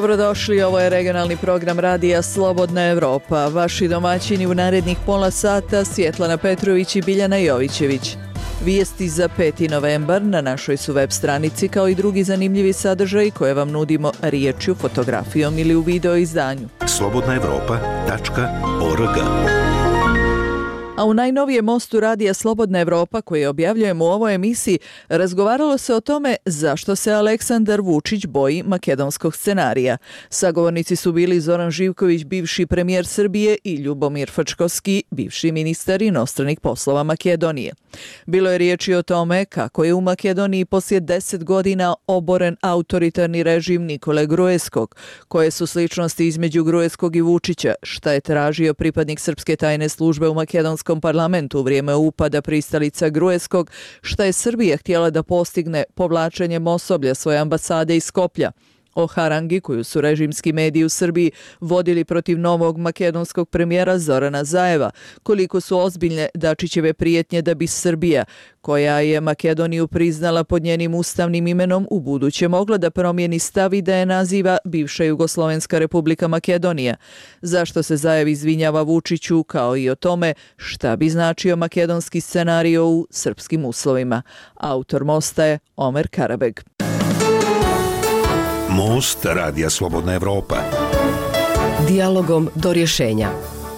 Dobrodošli, ovo je regionalni program radija Slobodna Evropa. Vaši domaćini u narednih pola sata Svjetlana Petrović i Biljana Jovićević. Vijesti za 5. novembar na našoj su web stranici, kao i drugi zanimljivi sadržaji koje vam nudimo riječju, fotografijom ili u video izdanju. slobodnaevropa.org. A u najnovijem mostu radija Slobodna Evropa, koji objavljujemo u ovoj emisiji, razgovaralo se o tome zašto se Aleksandar Vučić boji makedonskog scenarija. Sagovornici su bili Zoran Živković, bivši premijer Srbije, i Ljubomir Frčkovski, bivši ministar inostranih poslova Makedonije. Bilo je riječi o tome kako je u Makedoniji poslije 10 godina oboren autoritarni režim Nikole Gruevskog, koje su sličnosti između Gruevskog i Vučića, šta je tražio pripadnik srpske tajne službe u makedonskom parlamentu u vrijeme upada pristalica Gruevskog, šta je Srbija htjela da postigne povlačenjem osoblja svoje ambasade iz Skoplja, o harangi koju su režimski mediji u Srbiji vodili protiv novog makedonskog premijera Zorana Zajeva, koliko su ozbiljne Dačićeve prijetnje da bi Srbija, koja je Makedoniju priznala pod njenim ustavnim imenom, u buduće mogla da promijeni stav i da je naziva bivša Jugoslovenska republika Makedonija. Zašto se Zajev izvinjava Vučiću, kao i o tome šta bi značio makedonski scenario u srpskim uslovima. Autor mosta je Omer Karabeg. Most radija Slobodna Evropa. Dijalogom do rješenja.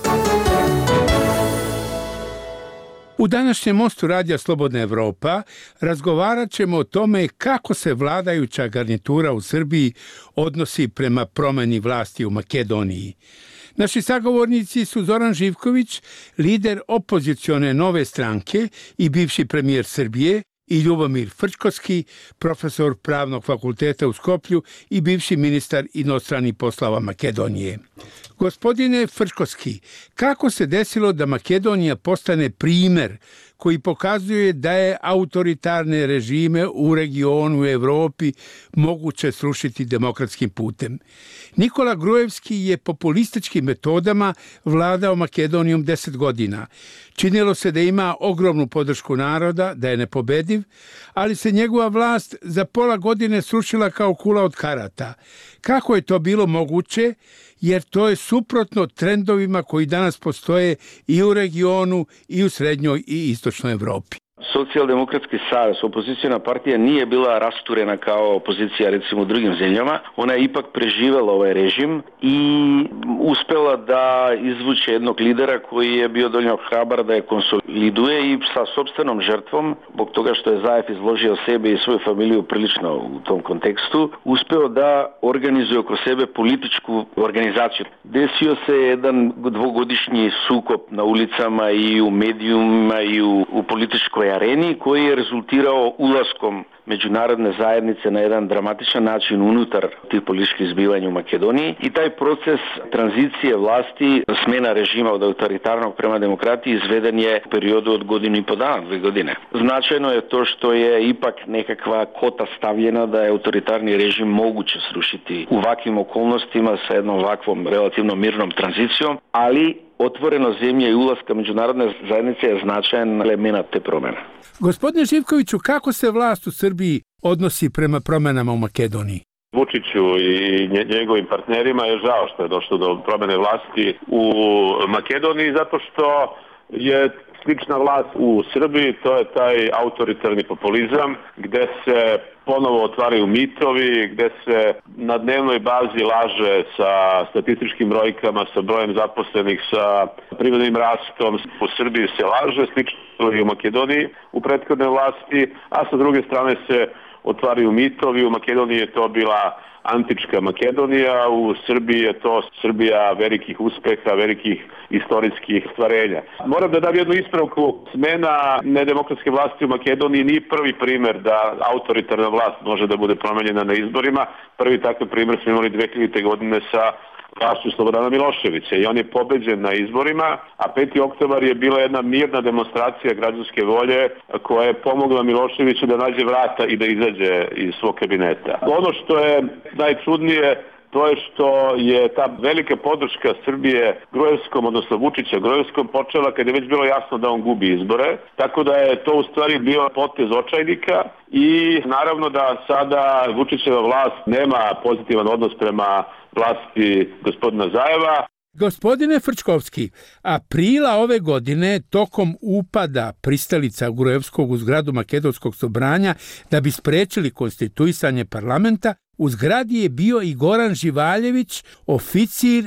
U današnjem mostu radija Slobodna Evropa razgovarat ćemo o tome kako se vladajuća garnitura u Srbiji odnosi prema promjeni vlasti u Makedoniji. Naši sagovornici su Zoran Živković, lider opozicione Nove stranke i bivši premijer Srbije, i Ljubomir Frčkovski, profesor Pravnog fakulteta u Skoplju i bivši ministar inostranih poslova Makedonije. Gospodine Frčkovski, kako se desilo da Makedonija postane primjer koji pokazuje da je autoritarne režime u regionu i Evropi moguće srušiti demokratskim putem? Nikola Gruevski je populističkim metodama vladao Makedonijom 10 godina. Činilo se da ima ogromnu podršku naroda, da je nepobediv, ali se njegova vlast za pola godine srušila kao kula od karata. Kako je to bilo moguće? Jer to je suprotno trendovima koji danas postoje i u regionu i u srednjoj i istočnoj Evropi. Socijaldemokratski savez, opozicijona partija, nije bila rasturena kao opozicija recimo u drugim zemljama. Ona je ipak preživjela ovaj režim i uspjela da izvuče jednog lidera koji je bio dovoljno hrabar da je konsoliduje i sa sopstvenom žrtvom, zbog toga što je Zajev izložio sebe i svoju familiju prilično u tom kontekstu, uspeo da organizuje oko sebe političku organizaciju. Desio se jedan dvogodišnji sukob na ulicama i u medijima i u političkoj areni koji je rezultirao ulaskom međunarodne zajednice na jedan dramatičan način unutar tih političkih zbivanja u Makedoniji i taj proces tranzicije vlasti, smjena režima od autoritarnog prema demokratiji izveden je u periodu od godinu i po dana, 2 godine. Značajno je to što je ipak nekakva kota stavljena da je autoritarni režim moguće srušiti u ovakvim okolnostima sa jednom ovakvom relativno mirnom tranzicijom, ali otvoreno zemlje i ulaska međunarodne zajednice je značajan element te promjene. Gospodine Živkoviću, kako se vlast u Srbiji odnosi prema promjenama u Makedoniji? Vučiću i njegovim partnerima je žao što je došlo do promjene vlasti u Makedoniji, zato što je slična vlast u Srbiji, to je taj autoritarni populizam gdje se ponovo otvaraju mitovi, gdje se na dnevnoj bazi laže sa statističkim brojkama, sa brojem zaposlenih, sa privrednim rastom. U Srbiji se laže, slično i u Makedoniji u prethodnoj vlasti, a sa druge strane se otvaraju mitovi. U Makedoniji je to bila antička Makedonija, u Srbiji je to Srbija velikih uspeha, velikih istorijskih stvarenja. Moram da dam jednu ispravku. Smena nedemokratske vlasti u Makedoniji nije prvi primjer da autoritarna vlast može da bude promenjena na izborima. Prvi takav primjer smo imali 2000. godine sa vlašću Slobodana Miloševića i on je pobeđen na izborima, a 5. oktobar je bila jedna mirna demonstracija građanske volje koja je pomogla Miloševiću da nađe vrata i da izađe iz svog kabineta. Ono što je najčudnije, to je što je ta velika podrška Srbije Gruevskom, odnosno Vučića Gruevskom, počela kad je već bilo jasno da on gubi izbore. Tako da je to u stvari bio potez očajnika i naravno da sada Vučićeva vlast nema pozitivan odnos prema vlasti gospodina Zajeva. Gospodine Frčkovski, aprila ove godine tokom upada pristalica Gruevskog u zgradu Makedonskog sobranja da bi sprečili konstituisanje parlamenta, u zgradi je bio i Goran Živaljević, oficir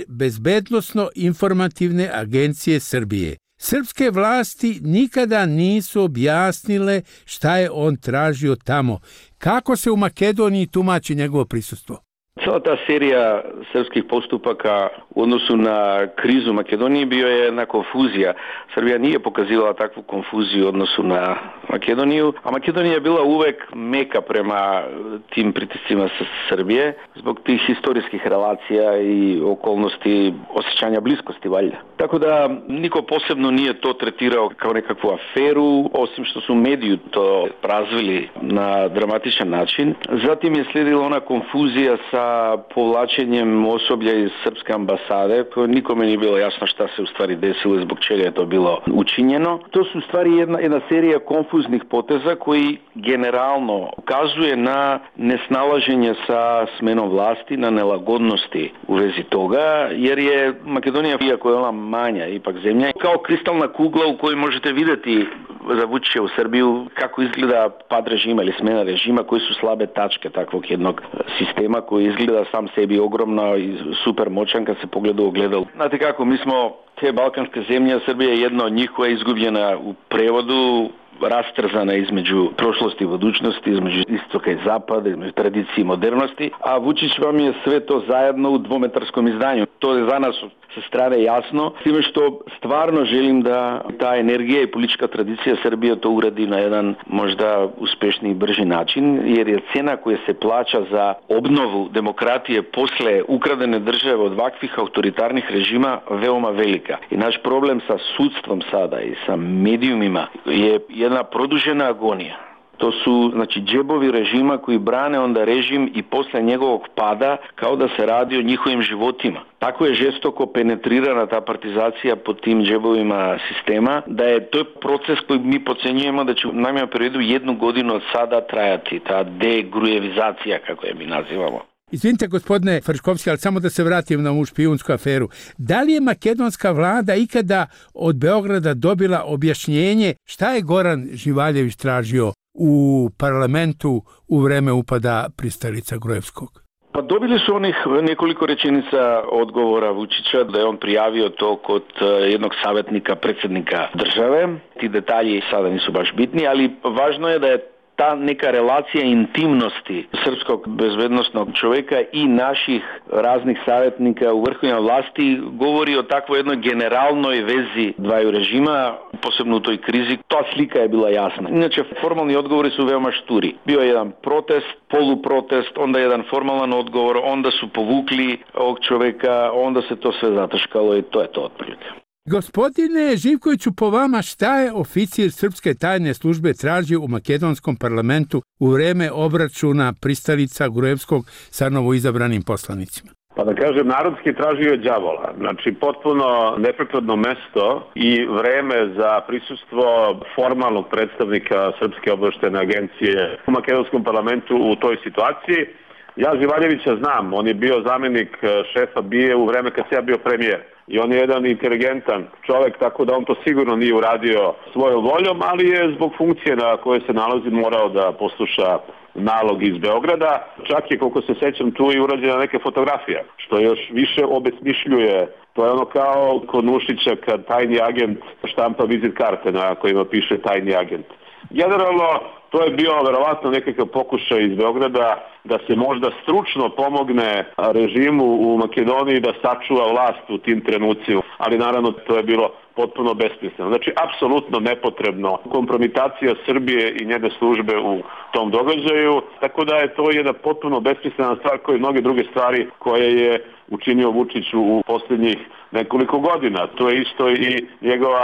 Bezbednosno-informativne agencije Srbije. Srpske vlasti nikada nisu objasnile šta je on tražio tamo. Kako se u Makedoniji tumači njegovo prisustvo? Cela ta serija srpskih postupaka u odnosu na krizu Makedonije bio je jedna konfuzija. Srbija nije pokazivala takvu konfuziju u odnosu na Makedoniju, a Makedonija je bila uvek meka prema tim pritiscima sa Srbije zbog tih historijskih relacija i okolnosti osjećanja bliskosti valjda. Tako da niko posebno nije to tretirao kao nekakvu aferu, osim što su mediji to razvili na dramatičan način. Zatim je slijedila ona konfuzija sa povlačenjem osoblja iz srpske ambasade, koje nikome nije bilo jasno šta se u stvari desilo i zbog čega je to bilo učinjeno. To su u stvari jedna serija konfuznih poteza koji generalno ukazuje na nesnalaženje sa smenom vlasti, na nelagodnosti u vezi toga, jer je Makedonija, iako je ona manja ipak zemlja, kao kristalna kugla u kojoj možete vidjeti za Vučića u Srbiju kako izgleda pad režima ili smena režima, koji su slabe tačke takvog jednog sistema koji izgleda sam sebi ogromno i super moćan kad se pogleda u ogledalo. Znate kako, mi smo te balkanske zemlje, Srbija je jedna od njih koja je izgubljena u prevodu, rastrzana između prošlosti i budućnosti, između istoka i zapada, između tradicije i modernosti, a Vučić vam je sve to zajedno u dvometarskom izdanju. To je za nas sa strane jasno, s time što stvarno želim da ta energija i politička tradicija Srbije to uradi na jedan možda uspešniji i brži način, jer je cena koja se plaća za obnovu demokratije posle ukradene države od ovakvih autoritarnih režima veoma velika. I naš problem sa sudstvom sada i sa medijumima je jedna produžena agonija. To su, džebovi režima koji brane onda režim i posle njegovog pada kao da se radi o njihovim životima. Tako je žestoko penetrirana ta partizacija pod tim džebovima sistema, da je to proces koji mi podcenjujemo da će u najmanjem periodu 1 godinu od sada trajati, ta degrujevizacija, kako je mi nazivamo. Izvinite, gospodine Frčkovski, ali samo da se vratim na ovu špijunsku aferu. Da li je makedonska vlada ikada od Beograda dobila objašnjenje šta je Goran Živaljević tražio u parlamentu u vreme upada pristalica Gruevskog? Pa dobili su onih nekoliko rečenica odgovora Vučića da je on prijavio to kod jednog savjetnika predsjednika države. Ti detalji sada nisu baš bitni, ali važno je da je ta neka relacija intimnosti srpskog bezbednosnog čovjeka i naših raznih savjetnika u vrhovnoj vlasti govori o takvoj jednoj generalnoj vezi dvaju režima, posebno u toj krizi. Ta slika je bila jasna. Inače, formalni odgovori su veoma šturi. Bio je jedan protest, poluprotest, onda jedan formalan odgovor, onda su povukli ovog čovjeka, onda se to sve zataškalo i to je to otprilike. Gospodine Živkoviću, po vama šta je oficir Srpske tajne službe tražio u makedonskom parlamentu u vreme obračuna pristalica Gruevskog sa novoizabranim poslanicima? Pa da kažem, narodski tražio je đavola. Znači, potpuno neprikladno mesto i vreme za prisustvo formalnog predstavnika Srpske obaveštajne agencije u makedonskom parlamentu u toj situaciji. Ja Živaljevića znam, on je bio zamjenik šefa BIA u vreme kad sam ja bio premijer. I on je jedan inteligentan čovjek, tako da on to sigurno nije uradio svojom voljom, ali je zbog funkcije na kojoj se nalazi morao da posluša nalog iz Beograda. Čak je, koliko se sećam, tu i urađena neka fotografija, što još više obesmišljuje. To je ono kao kod Nušića kad tajni agent štampa vizit karte na kojima piše tajni agent. Generalno, to je bio verovatno nekakav pokušaj iz Beograda da se možda stručno pomogne režimu u Makedoniji da sačuva vlast u tim trenucima, ali naravno to je bilo potpuno besmisleno. Znači, apsolutno nepotrebno kompromitacija Srbije i njene službe u tom događaju, tako da je to jedna potpuno besmislena stvar kao i mnoge druge stvari koje je učinio Vučić u posljednjih nekoliko godina. To je isto i njegova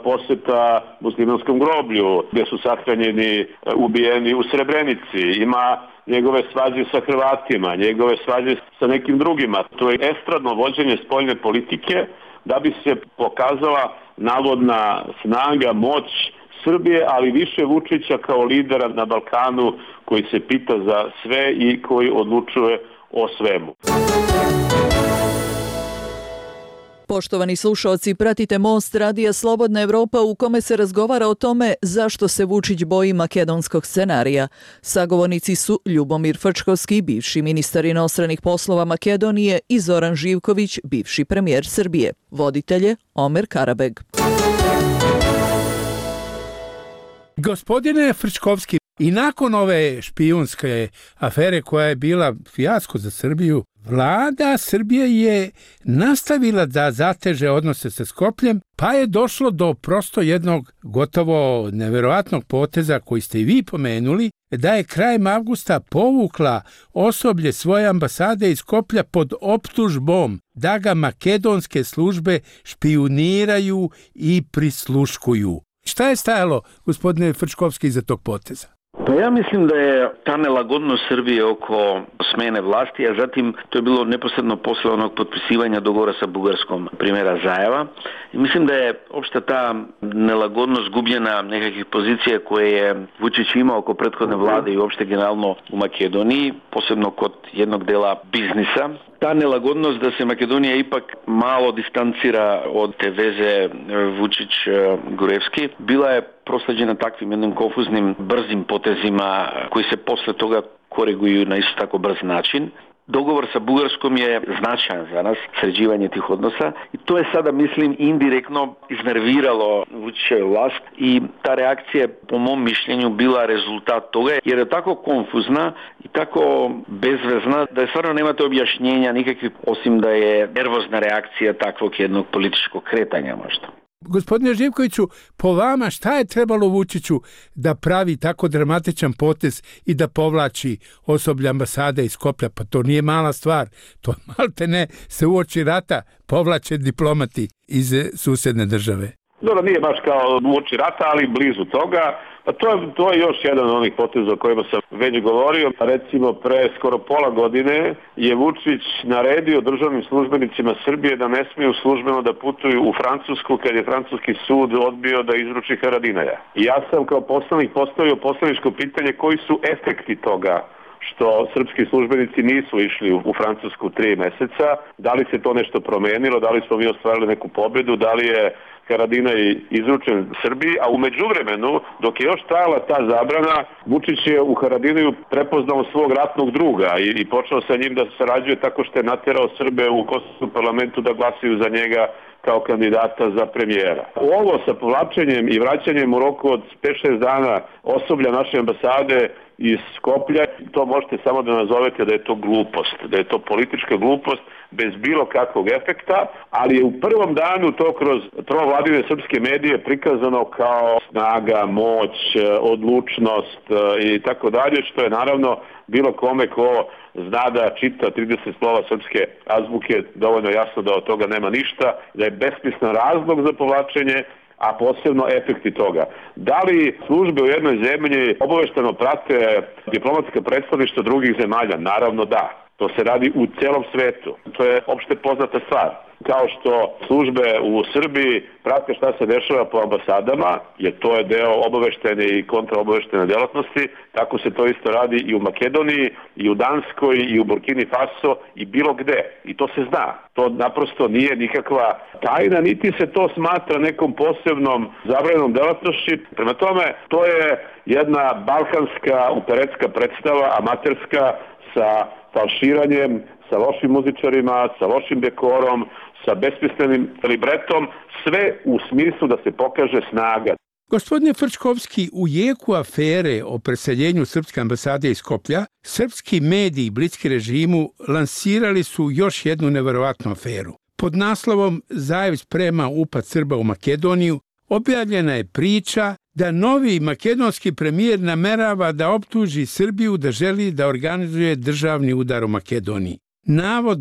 posjeta muslimanskom groblju gdje su sahranjeni ubijeni u Srebrenici, ima njegove svađe sa Hrvatima, njegove svađe sa nekim drugima. To je estradno vođenje spoljne politike da bi se pokazala navodna snaga, moć Srbije, ali više Vučića kao lidera na Balkanu koji se pita za sve i koji odlučuje o svemu. Poštovani slušaoci, pratite Most radija Slobodna Evropa u kome se razgovara o tome zašto se Vučić boji makedonskog scenarija. Sagovornici su Ljubomir Frčkovski, bivši ministar inostranih poslova Makedonije, i Zoran Živković, bivši premijer Srbije. Voditelj je Omer Karabeg. Gospodine Frčkovski, i nakon ove špijunske afere koja je bila fijasko za Srbiju, Vlada Srbije je nastavila da zateže odnose sa Skopljem, pa je došlo do prosto jednog gotovo neverovatnog poteza koji ste i vi pomenuli, da je krajem avgusta povukla osoblje svoje ambasade iz Skoplja pod optužbom da ga makedonske službe špijuniraju i prisluškuju. Šta je stajalo, gospodine Frčkovski, iza tog poteza? Pa ja mislim da je ta nelagodnost Srbije oko smene vlasti, a zatim to je bilo neposredno posle onog potpisivanja dogovora sa Bugarskom, primjera Zajeva. I mislim da je opšta ta nelagodnost gubljena nekakvih pozicija koje je Vučić imao oko prethodne vlade i uopšte generalno u Makedoniji, posebno kod jednog dela biznisa. Ta nelagodnost da se Makedonija ipak malo distancira od te veze Vučić-Gurevski bila je prosleđena takvim jednim konfuznim, brzim potezima koji se posle toga koriguju na isto tako brz način. Dogovor sa Bugarskom je značajan za nas, sređivanje tih odnosa, i to je sada, mislim, indirektno iznerviralo Vučićevu vlast i ta reakcija je, po mom mišljenju, bila rezultat toga, jer je tako konfuzna i tako bezvezna da je stvarno nemate objašnjenja nikakvih, osim da je nervozna reakcija takvog jednog političkog kretanja možda. Gospodine Živkoviću, po vama šta je trebalo Vučiću da pravi tako dramatičan potez i da povlači osoblje ambasade iz Skoplja? Pa to nije mala stvar. To maltene se uoči rata povlače diplomati iz susedne države. Dobro, nije baš kao uoči rata, ali blizu toga. To je još jedan od onih poteza o kojima sam već govorio. Recimo, pre skoro pola godine je Vučić naredio državnim službenicima Srbije da ne smiju službeno da putuju u Francusku kad je francuski sud odbio da izruči Haradinaja. I ja sam kao poslanik postavio poslaničko pitanje koji su efekti toga što srpski službenici nisu išli u Francusku 3 meseca. Da li se to nešto promenilo, da li smo mi ostvarili neku pobedu, da li je Haradinaj izručen Srbiji, a u međuvremenu, dok je još trajala ta zabrana, Vučić je u Haradinaju prepoznao svog ratnog druga i počeo sa njim da sarađuje tako što je naterao Srbe u kosovskom parlamentu da glasaju za njega kao kandidata za premijera. Ovo sa povlačenjem i vraćanjem u roku od 5-6 dana osoblja naše ambasade iz Skoplja, to možete samo da nazovete da je to glupost, da je to politička glupost bez bilo kakvog efekta, ali je u prvom danu to kroz provladine srpske medije prikazano kao snaga, moć, odlučnost i tako dalje, što je naravno bilo kome ko zna da čita 30 slova srpske azbuke dovoljno jasno da od toga nema ništa, da je besmislen razlog za povlačenje, a posebno efekti toga. Da li službe u jednoj zemlji obavešteno prate diplomatska predstavništva drugih zemalja? Naravno da. To se radi u celom svetu. To je opšte poznata stvar. Kao što službe u Srbiji prate šta se dešava po ambasadama, jer to je deo obaveštene i kontraobaveštene delatnosti, tako se to isto radi i u Makedoniji, i u Danskoj, i u Burkini Faso, i bilo gde. I to se zna. To naprosto nije nikakva tajna, niti se to smatra nekom posebnom zabranjenom delatnošću. Prema tome, to je jedna balkanska operetska predstava, amaterska, sa falširanjem, sa lošim muzičarima, sa lošim dekorom, sa besmislenim libretom, sve u smislu da se pokaže snaga. Gospodine Frčkovski, u jeku afere o preseljenju srpske ambasade iz Skoplja, srpski mediji bliski režimu lansirali su još jednu neverovatnu aferu. Pod naslovom Zajev sprema upad Srba u Makedoniju objavljena je priča da novi makedonski premijer namerava da optuži Srbiju da želi da organizuje državni udar u Makedoniji. Navodno,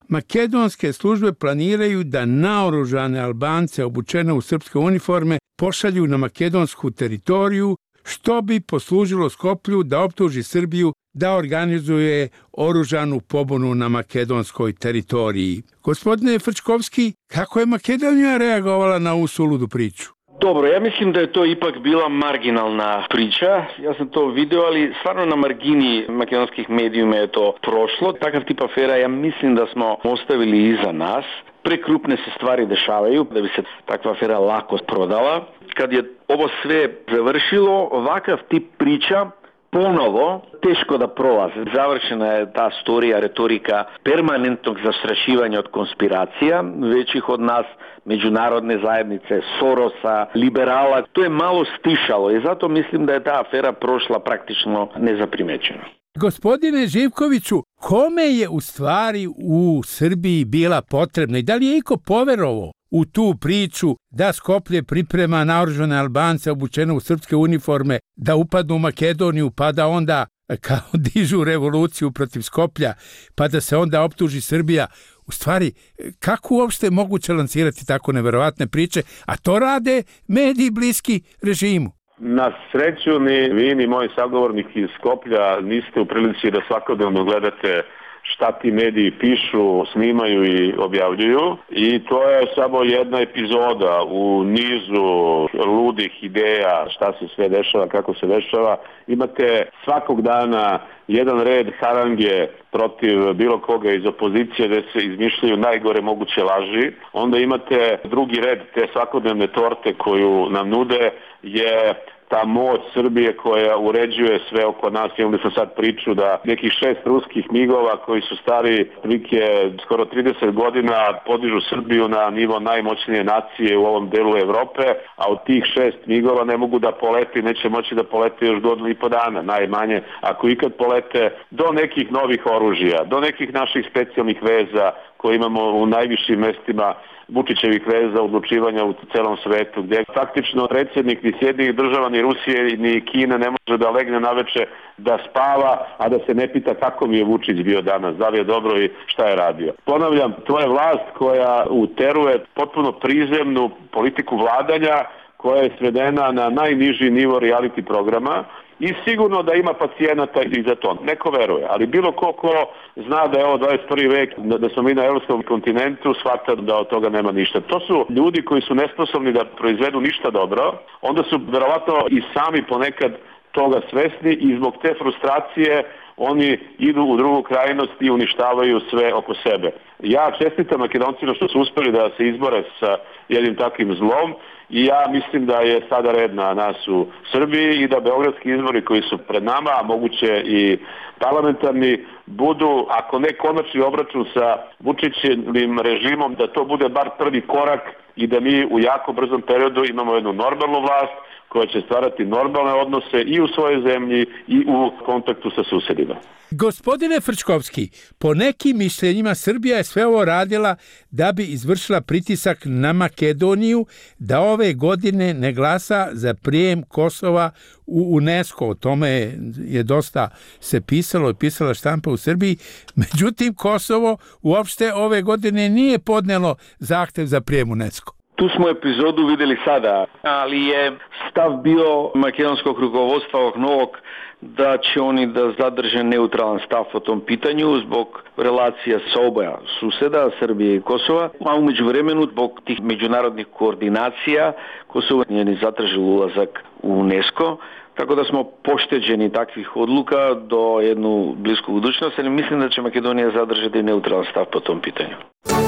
makedonske službe planiraju da naoružane Albance obučene u srpske uniforme pošalju na makedonsku teritoriju, što bi poslužilo Skoplju da optuži Srbiju da organizuje oružanu pobunu na makedonskoj teritoriji. Gospodine Frčkovski, kako je Makedonija reagovala na ovu suludu priču? Dobro, ja mislim da je to ipak bila marginalna priča. Ja sam to vidio, ali stvarno na margini makedonskih medijima je to prošlo. Takav tip afera ja mislim da smo ostavili iza nas. Prekrupne se stvari dešavaju da bi se takva afera lako prodala. Kad je ovo sve završilo, ovakav tip priča ponovo teško da prolaze. Završena je ta storija, retorika permanentnog zastrašivanja od konspiracija, većih od nas, međunarodne zajednice, Sorosa, liberala. To je malo stišalo i zato mislim da je ta afera prošla praktično nezaprimećena. Gospodine Živkoviću, kome je u stvari u Srbiji bila potrebna i da li je iko poverovao u tu priču da Skoplje priprema naoružane Albance obučene u srpske uniforme da upadnu u Makedoniju pa da onda kao dižu revoluciju protiv Skoplja pa da se onda optuži Srbija? U stvari, kako uopšte je moguće lansirati tako neverovatne priče, a to rade mediji bliski režimu? Na sreću ni vi ni moji sagovornik iz Skoplja niste u prilici da svakodnevno gledate šta ti mediji pišu, snimaju i objavljuju i to je samo jedna epizoda u nizu ludih ideja šta se sve dešava, kako se dešava. Imate svakog dana jedan red harange protiv bilo koga iz opozicije gde se izmišljaju najgore moguće laži. Onda imate drugi red te svakodnevne torte koju nam nude je ta moć Srbije koja uređuje sve oko nas. Imali smo sad priču da nekih 6 ruskih migova koji su stari prilike skoro 30 godina podižu Srbiju na nivo najmoćnije nacije u ovom delu Evrope, a od tih 6 migova ne mogu da poleti, neće moći da polete još godinu i po dana, najmanje, ako ikad polete, do nekih novih oružja, do nekih naših specijalnih veza koje imamo u najvišim mestima Vučićevih veza odlučivanja u celom svetu, gdje faktično predsjednik ni Sjedinjenih Država, ni Rusije, ni Kine ne može da legne naveče da spava, a da se ne pita kako mi je Vučić bio danas, da li je dobro i šta je radio. Ponavljam, to je vlast koja uteruje potpuno prizemnu politiku vladanja, koja je svedena na najniži nivo reality programa i sigurno da ima pacijenata i za to. Neko veruje, ali bilo ko zna da je ovo 21. vek, da smo mi na evropskom kontinentu, shvata da od toga nema ništa. To su ljudi koji su nesposobni da proizvedu ništa dobro, onda su verovatno i sami ponekad toga svesni i zbog te frustracije oni idu u drugu krajnost i uništavaju sve oko sebe. Ja čestitam Makedoncima što su uspeli da se izbore sa jednim takvim zlom i ja mislim da je sada red na nas u Srbiji i da beogradski izbori koji su pred nama, a moguće i parlamentarni, budu, ako ne konačni obračun sa Vučićevim režimom, da to bude bar prvi korak i da mi u jako brzom periodu imamo jednu normalnu vlast koja će stvarati normalne odnose i u svojoj zemlji i u kontaktu sa susedima. Gospodine Frčkovski, po nekim mišljenjima Srbija je sve ovo radila da bi izvršila pritisak na Makedoniju da ove godine ne glasa za prijem Kosova u UNESCO. O tome je dosta se pisalo i pisala štampa u Srbiji. Međutim, Kosovo uopšte ove godine nije podnelo zahtev za prijem UNESCO. Tu smo epizodu vidjeli sada, ali je stav bio makedonskog rukovodstva ovog novog da će oni da zadrže neutralan stav o tom pitanju zbog relacija sa oboja suseda, Srbije i Kosova, a u međuvremenu zbog tih međunarodnih koordinacija Kosovo nije ni zatražilo ulazak u UNESCO, tako da smo pošteđeni takvih odluka do jednu blisku budućnost, ali mislim da će Makedonija zadržati neutralan stav po tom pitanju.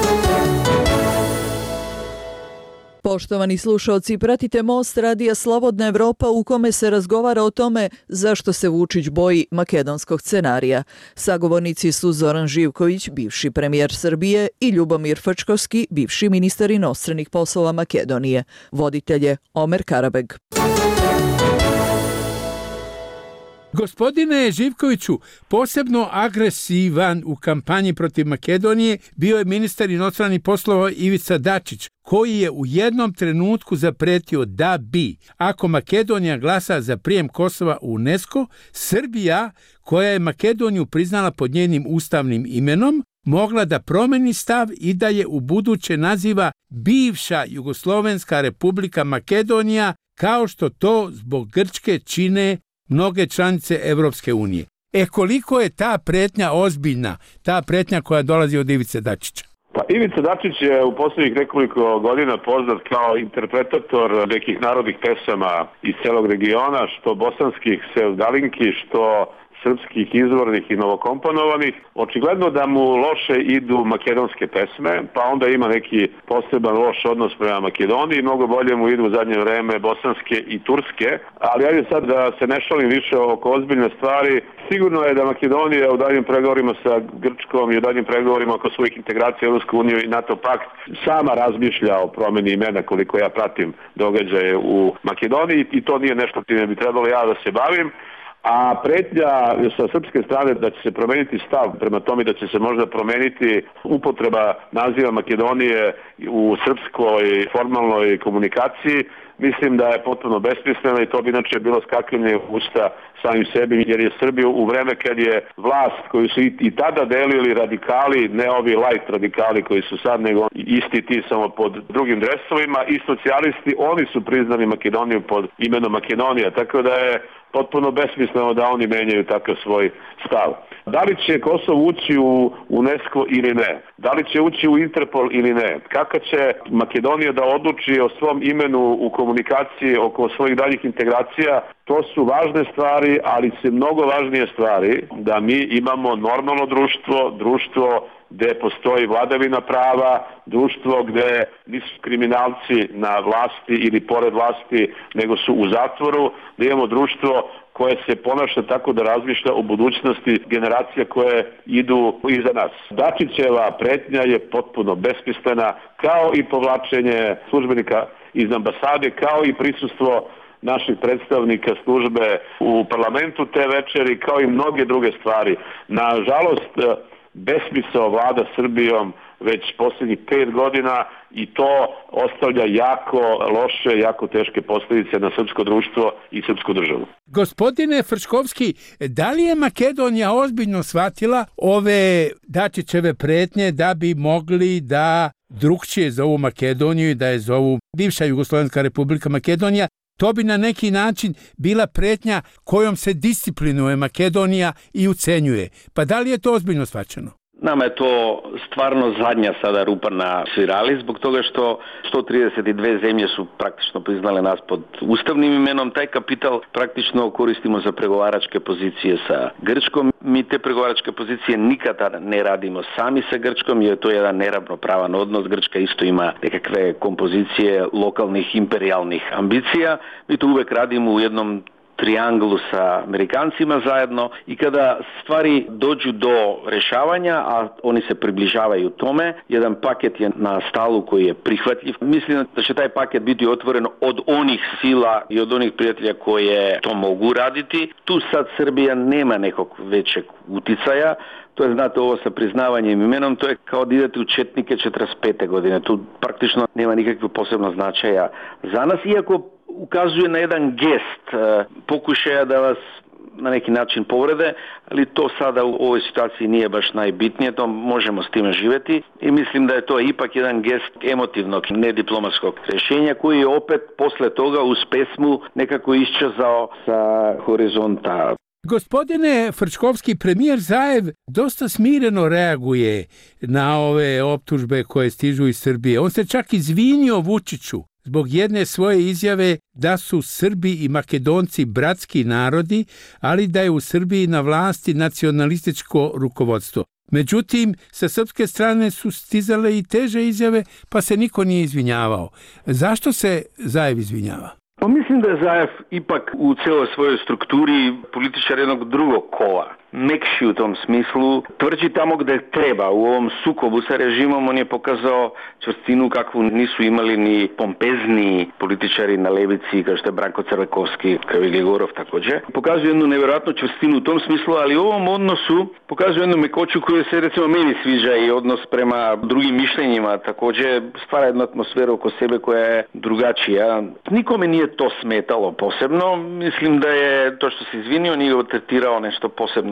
Poštovani slušalci, pratite Most radija Slobodna Evropa u kome se razgovara o tome zašto se Vučić boji makedonskog scenarija. Sagovornici su Zoran Živković, bivši premijer Srbije, i Ljubomir Frčkovski, bivši ministar inostranih poslova Makedonije. Voditelj je Omer Karabeg. Gospodine Živkoviću, posebno agresivan u kampanji protiv Makedonije bio je ministar inostranih poslova Ivica Dačić, koji je u jednom trenutku zapretio da bi, ako Makedonija glasa za prijem Kosova u UNESCO, Srbija, koja je Makedoniju priznala pod njenim ustavnim imenom, mogla da promeni stav i da je u buduće naziva bivša Jugoslovenska republika Makedonija, kao što to zbog Grčke čine mnoge članice Evropske unije. Koliko je ta pretnja ozbiljna, ta pretnja koja dolazi od Ivice Dačića? Pa Ivica Dačić je u posljednjih nekoliko godina poznat kao interpretator nekih narodnih pesama iz celog regiona, što bosanskih sevdalinki, što srpskih izvornih i novokomponovanih. Očigledno da mu loše idu makedonske pesme, pa onda ima neki poseban loš odnos prema Makedoniji, mnogo bolje mu idu u zadnje vreme bosanske i turske, ali ajde sad da se ne šalim više oko ozbiljne stvari. Sigurno je da Makedonija u daljim pregovorima sa Grčkom i u daljim pregovorima oko svojih integracija u Europsku uniju i NATO pakt sama razmišlja o promjeni imena, koliko ja pratim događaje u Makedoniji, i to nije nešto time bi trebalo ja da se bavim. A pretnja sa srpske strane da će se promeniti stav prema tome, da će se možda promeniti upotreba naziva Makedonije u srpskoj formalnoj komunikaciji, mislim da je potpuno besmisleno, i to bi inače bilo skakanje u usta samim sebi, jer je Srbiju u vreme kad je vlast koju su i tada delili radikali, ne ovi light radikali koji su sad, nego isti ti samo pod drugim dresovima, i socijalisti, oni su priznali Makedoniju pod imenom Makedonija, tako da je potpuno besmisleno da oni menjaju takav svoj stav. Da li će Kosovo ući u UNESCO ili ne? Da li će ući u Interpol ili ne? Kako će Makedonija da odluči o svom imenu u komunikaciji oko svojih daljih integracija? To su važne stvari, ali se mnogo važnije stvari da mi imamo normalno društvo gdje postoji vladavina prava, društvo gdje nisu kriminalci na vlasti ili pored vlasti, nego su u zatvoru, da imamo društvo koje se ponaša tako da razmišlja o budućnosti generacija koje idu iza nas. Dačićeva pretnja je potpuno besmislena, kao i povlačenje službenika iz ambasade, kao i prisustvo naših predstavnika službe u parlamentu te večeri, kao i mnoge druge stvari. Nažalost, besmisao vlada Srbijom već posljednjih 5 godina, i to ostavlja jako loše, jako teške posljedice na srpsko društvo i srpsku državu. Gospodine Frčkovski, da li je Makedonija ozbiljno shvatila ove Dačićeve pretnje da bi mogli da drukčije zovu Makedoniju i da je zovu bivša Jugoslovenska republika Makedonija? To bi na neki način bila pretnja kojom se disciplinuje Makedonija i ucenjuje. Pa da li je to ozbiljno shvaćeno? Nama je to stvarno zadnja sada rupa na svirali, zbog toga što 132 zemlje su praktično priznale nas pod ustavnim imenom. Taj kapital praktično koristimo za pregovaračke pozicije sa Grčkom. Mi te pregovaračke pozicije nikada ne radimo sami sa Grčkom, jer to je jedan neravnopravan odnos. Grčka isto ima nekakve kompozicije lokalnih imperijalnih ambicija. Mi to uvek radimo u jednom trianglu sa Amerikancima zajedno, i kada stvari dođu do rešavanja, a oni se približavaju tome, jedan paket je na stalu koji je prihvatljiv. Mislim da će taj paket biti otvoren od onih sila i od onih prijatelja koje to mogu raditi. Tu sad Srbija nema nekog većeg uticaja. To je, znate, ovo sa priznavanjem imenom, to je kao da idete u četnike 45. godine. Tu praktično nema nikakvog posebnog značaja za nas, iako ukazuje na jedan gest pokušaja da vas na neki način povrede, ali to sada u ovoj situaciji nije baš najbitnije, to možemo s time živjeti, i mislim da je to ipak jedan gest emotivnog, nediplomatskog rješenja koji je opet posle toga uz pesmu nekako iščezao sa horizonta. Gospodine Frčkovski, premijer Zaev dosta smireno reaguje na ove optužbe koje stižu iz Srbije. On se čak izvinio Vučiću zbog jedne svoje izjave da su Srbi i Makedonci bratski narodi, ali da je u Srbiji na vlasti nacionalističko rukovodstvo. Međutim, sa srpske strane su stizale i teže izjave, pa se niko nije izvinjavao. Zašto se Zaev izvinjava? Pa mislim da je Zaev ipak u celoj svojoj strukturi političar jednog drugog kola. Mekši u tom smislu, tvrđi tamo gde treba. U ovom sukobu sa režimom on je pokazao čvrstinu kakvu nisu imali ni pompezni političari na levici, kao što je Branko Crvekovski, kao i Gligorov također. Pokazuje jednu nevjerojatnu čvrstinu u tom smislu, ali u ovom odnosu pokazuje jednu mekoću koju se recimo meni sviđa, i odnos prema drugim mišljenjima također stvara jednu atmosferu oko sebe koja je drugačija. Nikome nije to smetalo posebno. Mislim da je to što se izvinio, nije ga tretirao nešto posebno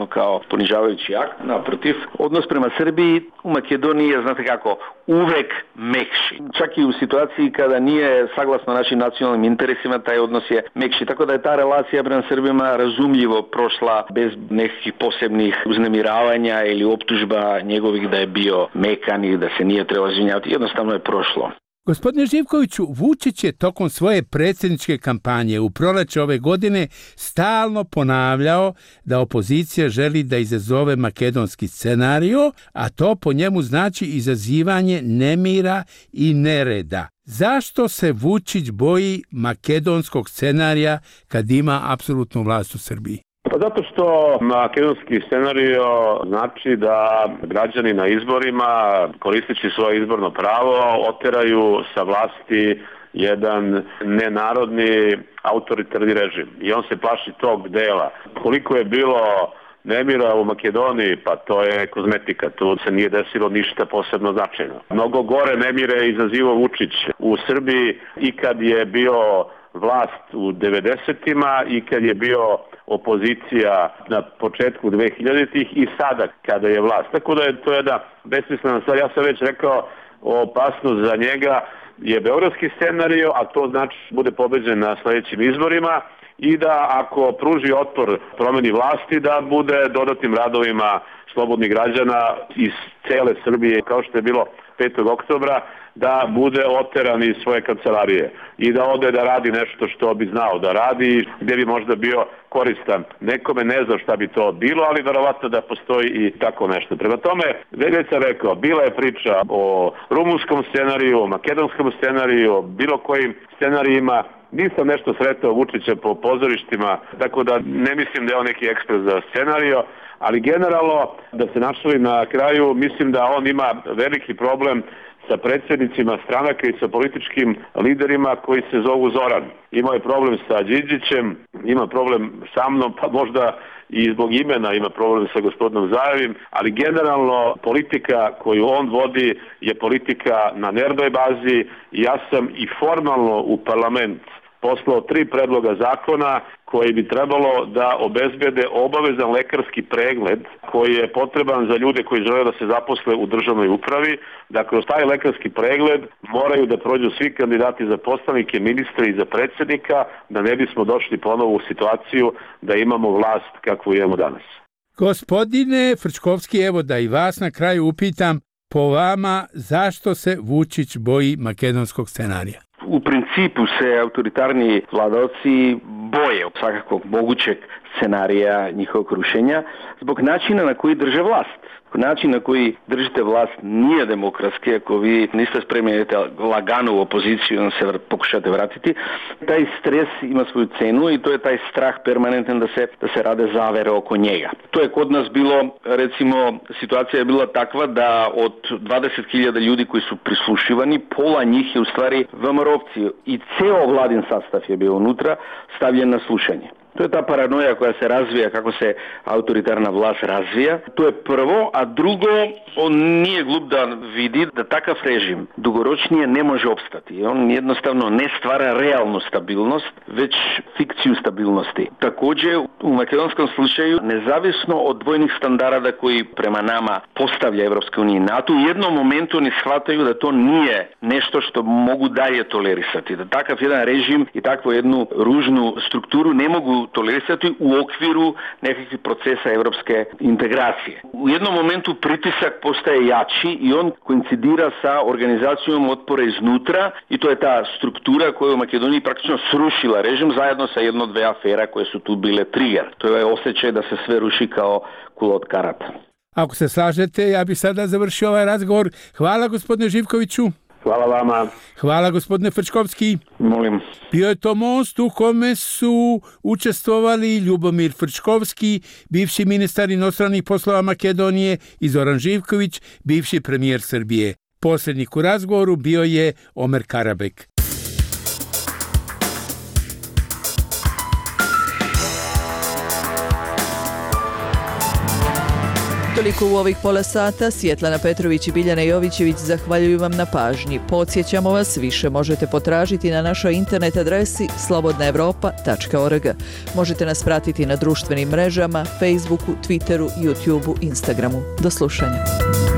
kao ponižavajući akt. Naprotiv, odnos prema Srbiji u Makedoniji je, znate kako, uvek mekši. Čak i u situaciji kada nije saglasno našim nacionalnim interesima, taj odnos je mekši. Tako da je ta relacija prema Srbima razumljivo prošla bez nekih posebnih uznemiravanja ili optužba njegovih da je bio mekan i da se nije trebalo izvinjavati. Jednostavno je prošlo. Gospodine Živkoviću, Vučić je tokom svoje predsjedničke kampanje u proleće ove godine stalno ponavljao da opozicija želi da izazove makedonski scenario, a to po njemu znači izazivanje nemira i nereda. Zašto se Vučić boji makedonskog scenarija kad ima apsolutnu vlast u Srbiji? Pa zato što makedonski scenario znači da građani na izborima, koristeći svoje izborno pravo, oteraju sa vlasti jedan nenarodni autoritarni režim. I on se plaši tog dela. Koliko je bilo nemira u Makedoniji, pa to je kozmetika, tu se nije desilo ništa posebno značajno. Mnogo gore nemire izazivao Vučić u Srbiji i kad je bio vlast u 90-ima i kad je bio opozicija na početku 2000-ih i sada kada je vlast. Tako da je to jedna besmislena stvar. Ja sam već rekao, opasnost za njega je beogradski scenario, a to znači bude pobeđen na sledećim izborima i da ako pruži otpor promeni vlasti, da bude dodatnim radovima slobodnih građana iz cele Srbije, kao što je bilo 5. oktobra, da bude oteran iz svoje kancelarije i da ode da radi nešto što bi znao da radi, gdje bi možda bio koristan. Nekome ne zna šta bi to bilo, ali verovatno da postoji i tako nešto. Prema tome, već sam rekao, bila je priča o rumunskom scenariju, o makedonskom scenariju, o bilo kojim scenarijima. Nisam nešto sretao Vučića po pozorištima, tako da ne mislim da je on neki ekspert za scenario, ali generalno, da se našli na kraju, mislim da on ima veliki problem sa predsjednicima stranaka i sa političkim liderima koji se zovu Zoran. Imao je problem sa Đinđićem, ima problem sa mnom, pa možda i zbog imena ima problem sa gospodinom Zajevim, ali generalno politika koju on vodi je politika na nerdoj bazi i ja sam i formalno u parlament poslao 3 predloga zakona koji bi trebalo da obezbede obavezan lekarski pregled koji je potreban za ljude koji žele da se zaposle u državnoj upravi. Da kroz taj lekarski pregled moraju da prođu svi kandidati za poslanike, ministre i za predsjednika, da ne bismo došli ponovo u situaciju da imamo vlast kakvu imamo danas. Gospodine Frčkovski, evo da i vas na kraju upitam, po vama zašto se Vučić boji makedonskog scenarija? U principu se autoritarni vladavci boje svakako mogućeg scenarija njihovog rušenja zbog načina na koji drže vlast. Način na koji držite vlast nije demokratski, ako vi niste spremni da idete lagano u opoziciju i se pokušate vratiti. Taj stres ima svoju cenu i to je taj strah permanentan da se rade zavere oko njega. To je kod nas bilo, recimo, situacija je bila takva da od 20.000 ljudi koji su prislušivani, pola njih je u stvari VMRO-vci i ceo vladin sastav je bio unutra stavljen na slušanje. To je ta paranoja koja se razvija, kako se autoritarna vlast razvija. To je prvo, a drugo, on nije glup da vidi da takav režim dugoročnije ne može opstati. On jednostavno ne stvara realnu stabilnost, već fikciju stabilnosti. Također, u makedonskom slučaju, nezavisno od dvojnih standarda koji prema nama postavlja Evropska unija i NATO, u jednom momentu oni shvataju da to nije nešto što mogu dalje tolerisati. Da takav jedan režim i takvu jednu ružnu strukturu ne mogu tolerisati u okviru nekakvih procesa evropske integracije. U jednom momentu pritisak postaje jači i on koincidira sa organizacijom otpora iznutra i to je ta struktura koja je u Makedoniji praktično srušila režim zajedno sa 1-2 afera koje su tu bile trigger. To je osjećaj da se sve ruši kao kula od karata. Ako se slažete, ja bih sada završio ovaj razgovor. Hvala gospodine Živkoviću. Hvala vama. Hvala gospodine Frčkovski. Molim. Bio je to most u kome su učestvovali Ljubomir Frčkovski, bivši ministar inostranih poslova Makedonije, i Zoran Živković, bivši premijer Srbije. Posrednik u razgovoru bio je Omer Karabek. Toliko u ovih pola sata. Svjetlana Petrović i Biljana Jovićević zahvaljuju vam na pažnji. Podsjećamo vas, više možete potražiti na našoj internet adresi slobodnaevropa.org. Možete nas pratiti na društvenim mrežama, Facebooku, Twitteru, YouTubeu, Instagramu. Do slušanja.